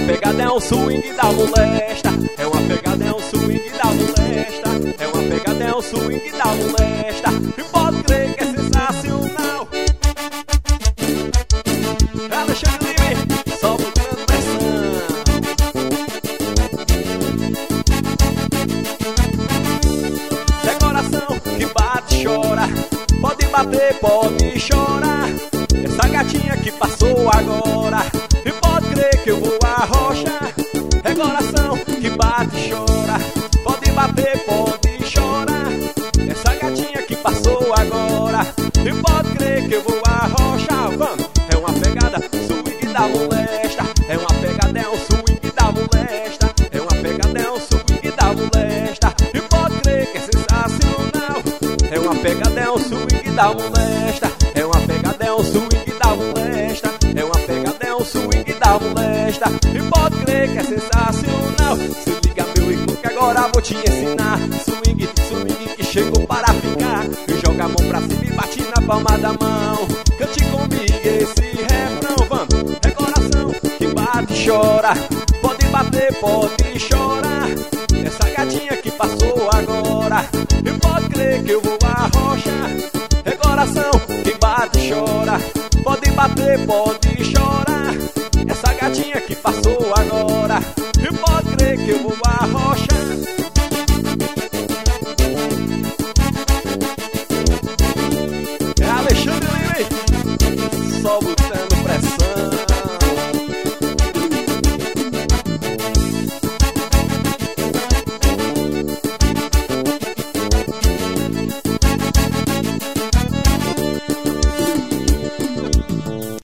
pegada, é um swing da molesta. É uma pegada, é um swing da molesta. É uma pegada, é um swing da molesta. E pode crer que é sensacional. Alexandre Lima, só botando pressão. Decoração que bate e chora. Pode bater, pode chorar. Essa gatinha que passou agora. E pode crer que eu vou arrochar. É coração que bate e chora. Pode bater, pode chorar. Essa gatinha que passou agora. E pode crer que eu vou arrochar. Vamos, é uma pegada, swing da molesta. É uma pegada, é um swing da molesta. É uma pegada, é um swing da molesta. E pode crer que é sensacional. É uma pegada, é um swing da molesta. É uma pegada, é um swing da molesta. É uma pegada, é um swing da molesta. E pode crer que é sensacional. Se liga, meu irmão, que agora vou te ensinar. Swing, swing que chegou para ficar. E joga a mão pra cima e bate na palma da mão. Cante comigo esse refrão, vamos. É coração que bate e chora. Pode bater, pode chorar. Essa gatinha que passou agora. E pode crer que eu vou arrochar. É coração que bate e chora. Pode bater, pode chorar. Essa gatinha que passou agora. E pode crer que eu vou arrochar. É Alexandre Lima, só botão.